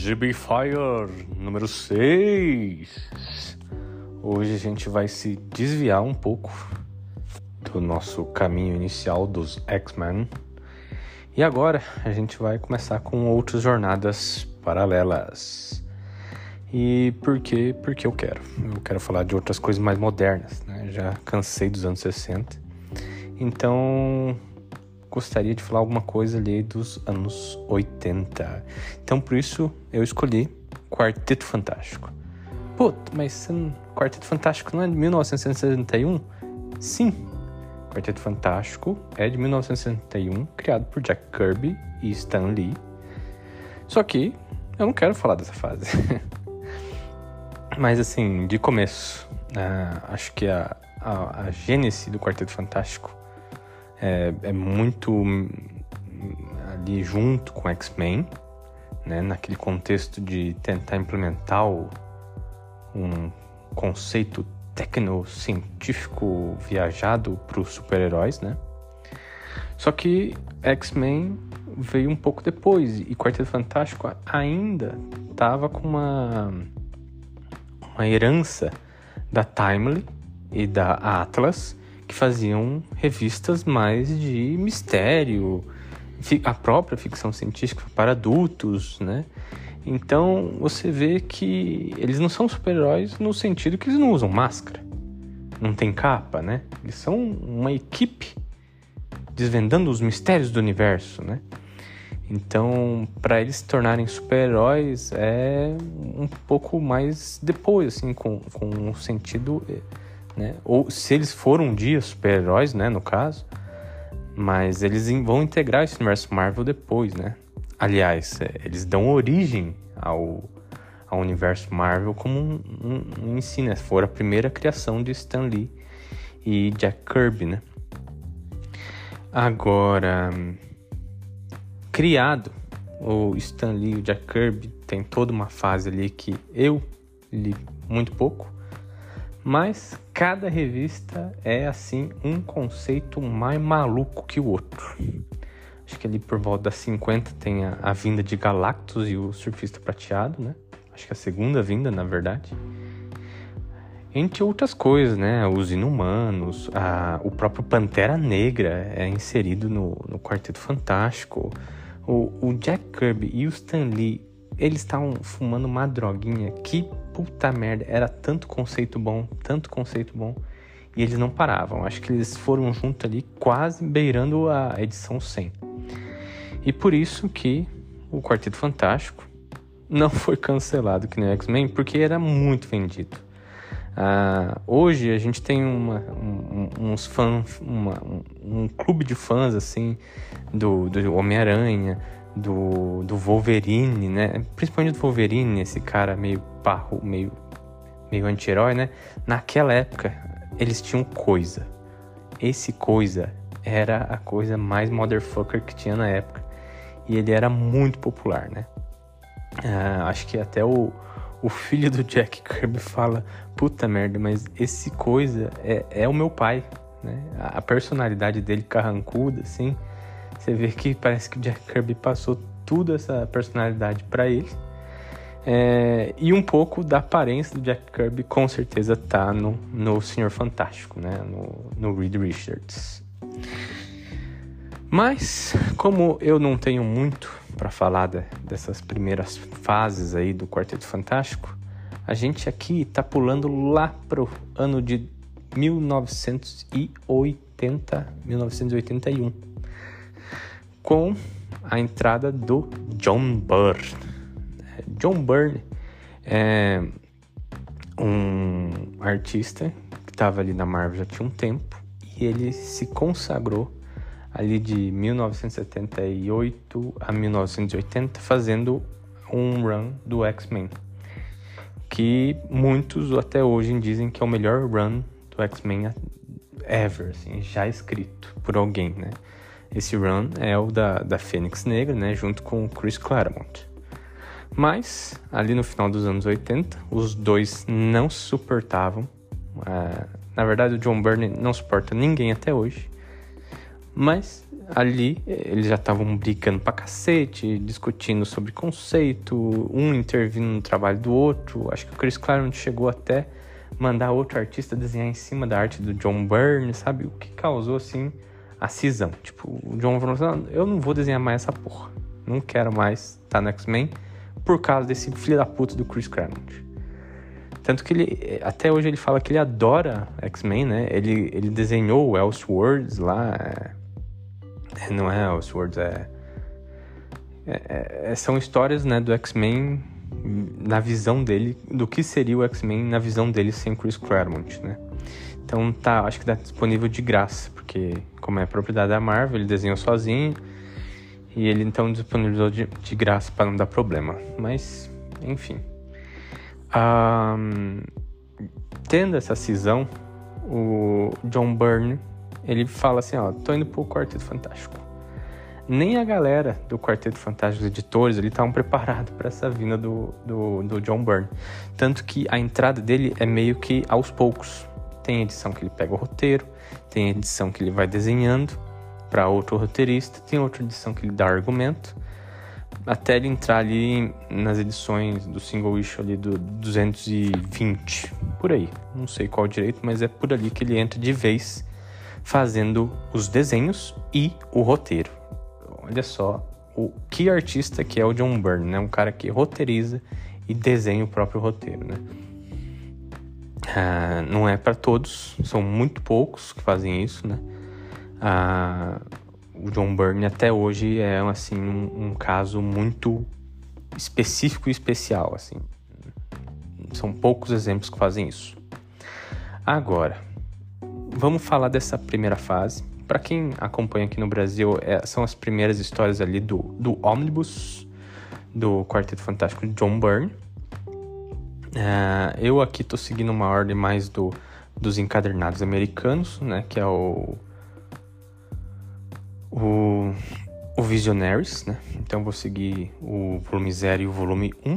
GB Fire número 6. Hoje a gente vai se desviar um pouco do nosso caminho inicial dos X-Men. E agora a gente vai começar com outras jornadas paralelas. E por quê? Porque eu quero falar de outras coisas mais modernas, né? Já cansei dos anos 60. Então gostaria de falar alguma coisa ali dos anos 80. Então por isso eu escolhi Quarteto Fantástico. Mas Quarteto Fantástico não é de 1961? Sim, Quarteto Fantástico é de 1961, criado por Jack Kirby e Stan Lee. Só que eu não quero falar dessa fase. Mas assim, de começo, acho que a gênese do Quarteto Fantástico é muito ali junto com X-Men, né? Naquele contexto de tentar implementar um conceito tecnocientífico viajado para os super-heróis, né? Só que X-Men veio um pouco depois e Quarteto Fantástico ainda estava com uma herança da Timely e da Atlas, que faziam revistas mais de mistério, a própria ficção científica para adultos, né? Então você vê que eles não são super-heróis no sentido que eles não usam máscara, não tem capa, né? Eles são uma equipe desvendando os mistérios do universo, né? Então, para eles se tornarem super-heróis é um pouco mais depois, assim, com um sentido, né? Ou se eles foram um dia super-heróis, né, no caso, mas eles vão integrar esse universo Marvel depois, né? Aliás, eles dão origem ao universo Marvel como um ensino, né? Foi a primeira criação de Stan Lee e Jack Kirby, né? Agora, criado, o Stan Lee e o Jack Kirby tem toda uma fase ali que eu li muito pouco, mas cada revista é assim um conceito mais maluco que o outro. Acho que ali por volta das 50 tem a vinda de Galactus e o Surfista Prateado, né? Acho que a segunda vinda, na verdade. Entre outras coisas, né? Os Inumanos, o próprio Pantera Negra é inserido no Quarteto Fantástico. O Jack Kirby e o Stan Lee, eles estavam fumando uma droguinha que, puta merda, era tanto conceito bom, e eles não paravam. Acho que eles foram juntos ali, quase beirando a edição 100. E por isso que o Quarteto Fantástico não foi cancelado que nem o X-Men, porque era muito vendido. Hoje a gente tem uns fãs, um clube de fãs assim do Homem-Aranha, do Wolverine, né? Principalmente do Wolverine, esse cara meio anti-herói, né? Naquela época eles tinham Coisa. Esse Coisa era a coisa mais motherfucker que tinha na época e ele era muito popular, né? Acho que até o filho do Jack Kirby fala: puta merda, mas esse Coisa é o meu pai, né? A personalidade dele carrancuda, assim, você vê que parece que o Jack Kirby passou toda essa personalidade para ele. E um pouco da aparência do Jack Kirby com certeza tá no Senhor Fantástico, né? No Reed Richards. Mas, como eu não tenho muito para falar dessas primeiras fases aí do Quarteto Fantástico, a gente aqui tá pulando lá pro ano de 1981, com a entrada do John Byrne. John Byrne é um artista que estava ali na Marvel já tinha um tempo, e ele se consagrou ali de 1978 a 1980 fazendo um run do X-Men, que muitos até hoje dizem que é o melhor run do X-Men ever, assim, já escrito por alguém, né? Esse run é o da Fênix Negra, né? Junto com o Chris Claremont. Mas, ali no final dos anos 80, os dois não se suportavam. Na verdade, o John Byrne não suporta ninguém até hoje. Mas ali eles já estavam brigando pra cacete, discutindo sobre conceito, um intervindo no trabalho do outro. Acho que o Chris Claremont chegou até mandar outro artista desenhar em cima da arte do John Byrne, sabe? O que causou, assim, a cisão. Tipo, o John falou assim, eu não vou desenhar mais essa porra. Não quero mais estar no X-Men por causa desse filho da puta do Chris Claremont. Tanto que ele, até hoje ele fala que ele adora X-Men, né? Ele desenhou o Elseworlds lá. Não é Elseworlds, são histórias, né, do X-Men na visão dele, do que seria o X-Men na visão dele sem Chris Claremont, né? Então acho que tá disponível de graça, porque como é propriedade da Marvel, ele desenhou sozinho e ele então disponibilizou de graça para não dar problema. Mas, enfim. Tendo essa cisão, o John Byrne, ele fala assim, tô indo pro Quarteto Fantástico. Nem a galera do Quarteto Fantástico, os editores, eles estavam preparados para essa vinda do John Byrne. Tanto que a entrada dele é meio que aos poucos. Tem edição que ele pega o roteiro, tem edição que ele vai desenhando para outro roteirista, tem outra edição que ele dá argumento, até ele entrar ali nas edições do single issue ali do 220, por aí. Não sei qual direito, mas é por ali que ele entra de vez, fazendo os desenhos e o roteiro. Olha só o que artista que é o John Byrne, né? Um cara que roteiriza e desenha o próprio roteiro, né? Não é para todos, são muito poucos que fazem isso, né? O John Byrne até hoje é assim, um caso muito específico e especial, assim. São poucos exemplos que fazem isso. Agora, vamos falar dessa primeira fase. Para quem acompanha aqui no Brasil, são as primeiras histórias ali do Omnibus, do Quarteto Fantástico de John Byrne. Eu aqui estou seguindo uma ordem mais dos encadernados americanos, né, que é o Visionaries, né? Então vou seguir o volume 0 e o volume 1.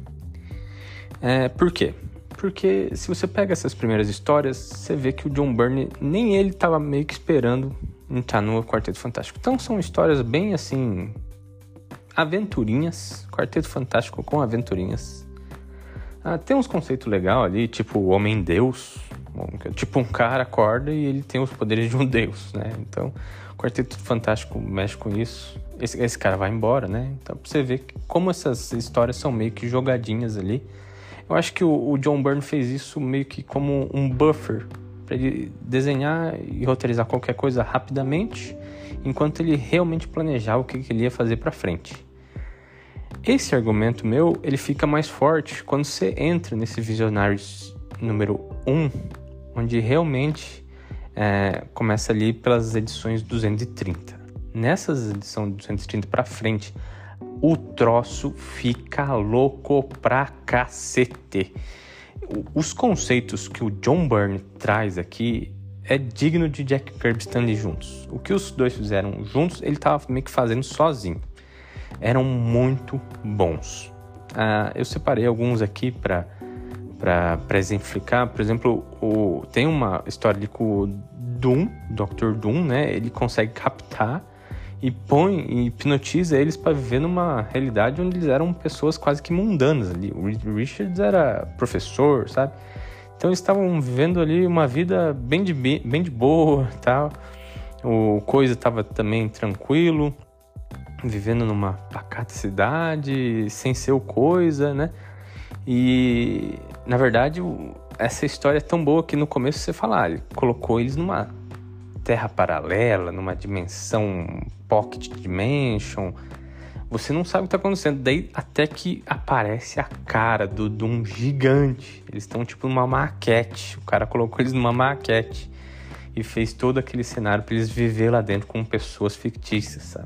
Por quê? Porque se você pega essas primeiras histórias, você vê que o John Byrne, nem ele estava meio que esperando entrar no Quarteto Fantástico. Então são histórias bem assim, aventurinhas, Quarteto Fantástico com aventurinhas. Tem uns conceitos legais ali, tipo o Homem-Deus, tipo um cara acorda e ele tem os poderes de um deus, né? Então o Quarteto Fantástico mexe com isso. Esse cara vai embora, né? Então pra você ver como essas histórias são meio que jogadinhas ali. Eu acho que o John Byrne fez isso meio que como um buffer para ele desenhar e roteirizar qualquer coisa rapidamente, enquanto ele realmente planejava o que ele ia fazer para frente. Esse argumento meu, ele fica mais forte quando você entra nesse Visionários número 1, onde realmente começa ali pelas edições 230. Nessas edições 230 para frente, o troço fica louco pra cacete. Os conceitos que o John Byrne traz aqui é digno de Jack Kirby e Stan Lee juntos. O que os dois fizeram juntos, ele tava meio que fazendo sozinho. Eram muito bons. Eu separei alguns aqui para exemplificar. Por exemplo, tem uma história ali com o Doom, Dr. Doom, né? Ele consegue captar e hipnotiza eles para viver numa realidade onde eles eram pessoas quase que mundanas ali. O Richards era professor, sabe? Então eles estavam vivendo ali uma vida bem de boa, tal. O Coisa estava também tranquilo, vivendo numa pacata cidade, sem ser o Coisa, né? E, na verdade, essa história é tão boa que no começo você fala, ele colocou eles numa terra paralela, numa dimensão pocket dimension. Você não sabe o que está acontecendo. Daí até que aparece a cara de um gigante. Eles estão tipo numa maquete. O cara colocou eles numa maquete e fez todo aquele cenário para eles viver lá dentro com pessoas fictícias, sabe?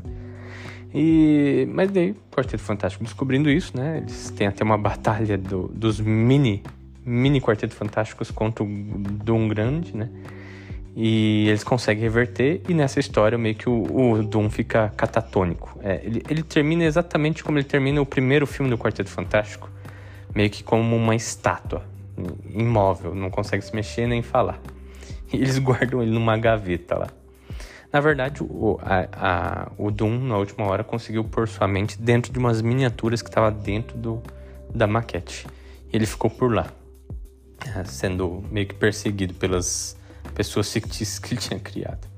Mas daí o Quarteto Fantástico descobrindo isso, né? Eles têm até uma batalha dos mini Quarteto Fantásticos contra o Doom Grande, né? E eles conseguem reverter, e nessa história meio que o Doom fica catatônico. Ele termina exatamente como ele termina o primeiro filme do Quarteto Fantástico, meio que como uma estátua, imóvel, não consegue se mexer nem falar. E eles guardam ele numa gaveta lá. Na verdade, o Doom, na última hora, conseguiu pôr sua mente dentro de umas miniaturas que estavam dentro da maquete. E ele ficou por lá, sendo meio que perseguido pelas pessoas fictícias que ele tinha criado.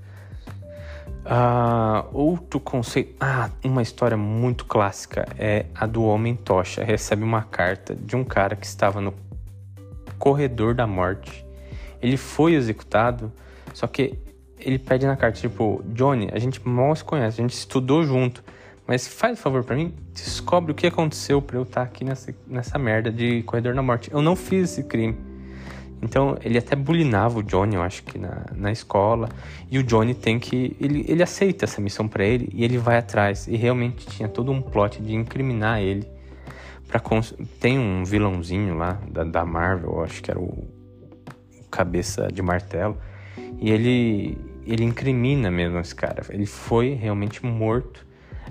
Outro conceito... uma história muito clássica é a do Homem-Tocha. Recebe uma carta de um cara que estava no corredor da morte. Ele foi executado, só que ele pede na carta, tipo, Johnny, a gente mal se conhece, a gente estudou junto, mas faz um favor pra mim, descobre o que aconteceu pra eu estar aqui nessa merda de corredor da morte. Eu não fiz esse crime. Então, ele até bulinava o Johnny, eu acho que na escola, e o Johnny ele aceita essa missão pra ele, e ele vai atrás, e realmente tinha todo um plot de incriminar ele. Tem um vilãozinho lá da Marvel, eu acho que era o Cabeça de Martelo, e ele incrimina mesmo esse cara. Ele foi realmente morto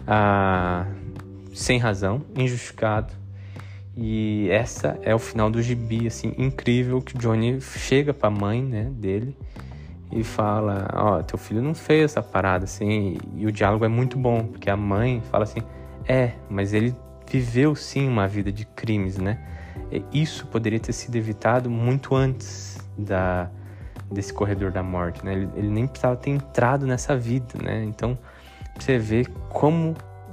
sem razão, injustificado. E essa é o final do gibi, assim, incrível, que o Johnny chega pra mãe, né, dele e fala, teu filho não fez essa parada, assim. E o diálogo é muito bom, porque a mãe fala assim, mas ele viveu sim uma vida de crimes, né? Isso poderia ter sido evitado muito antes desse corredor da morte, né? Ele nem precisava ter entrado nessa vida, né? Então, você vê como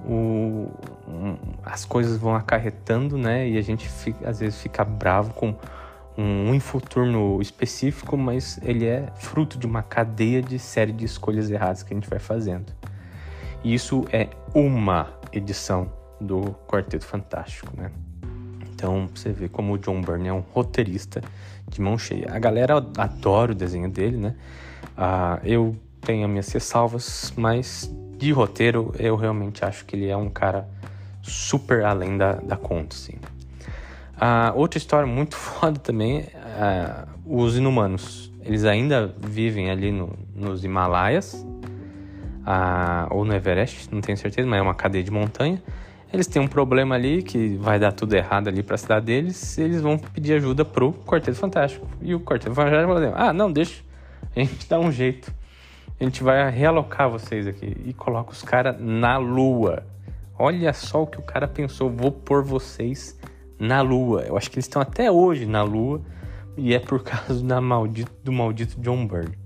as coisas vão acarretando, né? E a gente às vezes fica bravo com um infoturno específico, mas ele é fruto de uma cadeia de série de escolhas erradas que a gente vai fazendo. E isso é uma edição do Quarteto Fantástico, né? Então, você vê como o John Byrne é um roteirista de mão cheia. A galera adora o desenho dele, né? Eu tenho as minhas ressalvas, mas de roteiro eu realmente acho que ele é um cara super além da conta, assim. Outra história muito foda também é os Inumanos. Eles ainda vivem ali nos Himalaias, ou no Everest, não tenho certeza, mas é uma cadeia de montanha. Eles têm um problema ali que vai dar tudo errado ali pra cidade deles. Eles vão pedir ajuda pro Quarteto Fantástico. E o Quarteto Fantástico vai dizer, não, deixa, a gente dá um jeito. A gente vai realocar vocês aqui. E coloca os caras na Lua. Olha só o que o cara pensou, vou pôr vocês na Lua. Eu acho que eles estão até hoje na Lua. E é por causa do maldito John Byrne.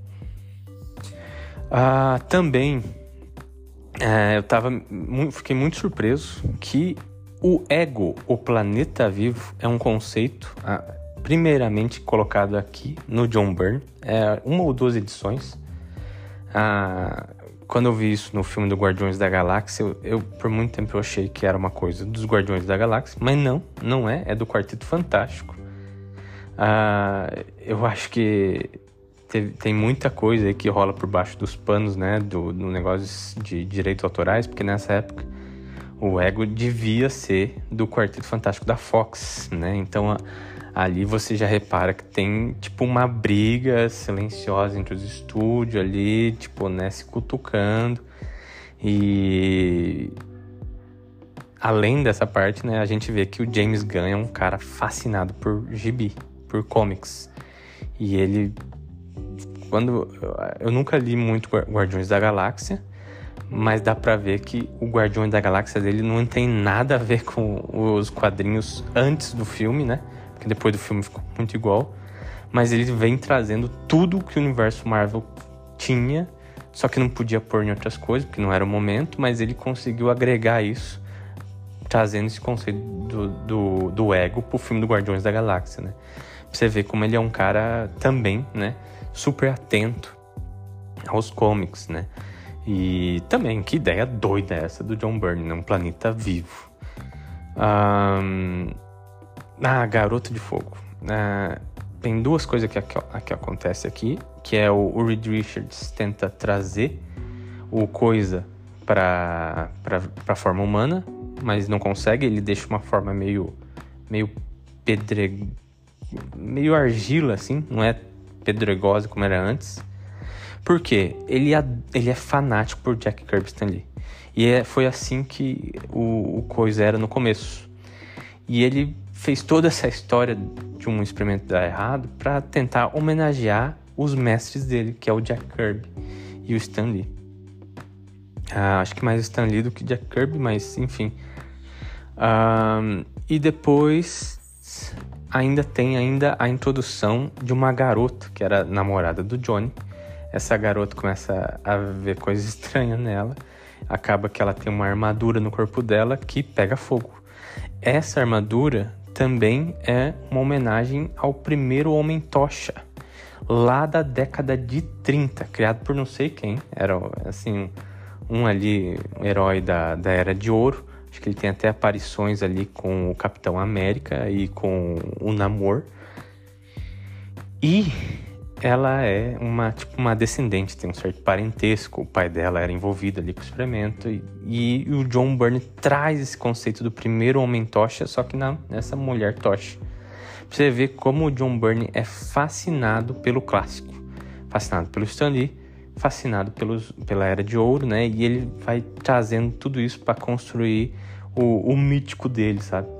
Também... fiquei muito surpreso que o ego, o planeta vivo, é um conceito primeiramente colocado aqui no John Byrne, uma ou duas edições. Quando eu vi isso no filme do Guardiões da Galáxia, eu por muito tempo eu achei que era uma coisa dos Guardiões da Galáxia, mas não é do Quarteto Fantástico. Eu acho que tem muita coisa aí que rola por baixo dos panos, né, no negócio de direitos autorais, porque nessa época o ego devia ser do Quarteto Fantástico da Fox, né? Então ali você já repara que tem tipo uma briga silenciosa entre os estúdios ali, tipo, né, se cutucando. E além dessa parte, né, a gente vê que o James Gunn é um cara fascinado por gibi, por comics. E ele... eu nunca li muito Guardiões da Galáxia, mas dá pra ver que o Guardiões da Galáxia dele não tem nada a ver com os quadrinhos antes do filme, né? Porque depois do filme ficou muito igual. Mas ele vem trazendo tudo que o universo Marvel tinha, só que não podia pôr em outras coisas, porque não era o momento, mas ele conseguiu agregar isso, trazendo esse conceito do ego pro filme do Guardiões da Galáxia, né? Pra você ver como ele é um cara também, né, super atento aos comics, né? E também, que ideia doida é essa do John Byrne, né? Um planeta vivo. Garota de Fogo. Tem duas coisas que acontecem aqui, que é o Reed Richards tenta trazer o Coisa para forma humana, mas não consegue. Ele deixa uma forma meio argila, assim, não é pedregosa como era antes. Por quê? Ele é fanático por Jack Kirby Stan Lee. E foi assim que o Coisa era no começo. E ele fez toda essa história de um experimento dar errado para tentar homenagear os mestres dele, que é o Jack Kirby e o Stan Lee. Acho que mais Stan Lee do que Jack Kirby, mas enfim. E depois ainda tem a introdução de uma garota que era namorada do Johnny. Essa garota começa a ver coisas estranhas nela. Acaba que ela tem uma armadura no corpo dela que pega fogo. Essa armadura também é uma homenagem ao primeiro Homem-Tocha, lá da década de 30, criado por não sei quem. Era assim, um herói da Era de Ouro. Acho que ele tem até aparições ali com o Capitão América e com o Namor. E ela é uma descendente, tem um certo parentesco. O pai dela era envolvido ali com o experimento. E o John Byrne traz esse conceito do primeiro Homem-Tocha, só que nessa Mulher Tocha. Pra você ver como o John Byrne é fascinado pelo clássico. Fascinado pelo Stan Lee, fascinado pela Era de Ouro, né? E ele vai trazendo tudo isso para construir o mítico dele, sabe?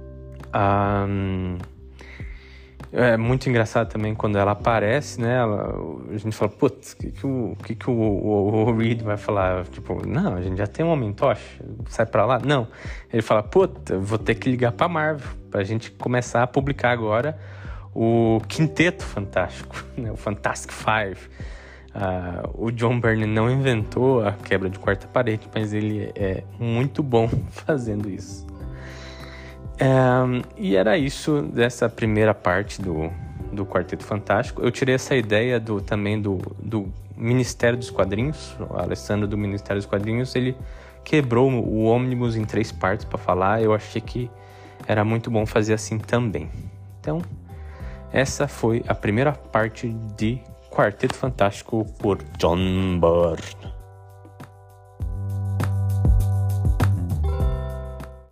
É muito engraçado também quando ela aparece, né? A gente fala, putz, o que o Reed vai falar? Tipo, não, a gente já tem um Homem-Tocha, sai pra lá. Não, ele fala, puta, vou ter que ligar pra Marvel pra gente começar a publicar agora o Quinteto Fantástico, né? O Fantastic Five. O John Byrne não inventou a quebra de quarta parede, mas ele é muito bom fazendo isso. E era isso dessa primeira parte do Quarteto Fantástico. Eu tirei essa ideia também do Ministério dos Quadrinhos. O Alessandro do Ministério dos Quadrinhos, ele quebrou o ônibus em 3 partes para falar. Eu achei que era muito bom fazer assim também. Então, essa foi a primeira parte de Quarteto Fantástico por John Byrne.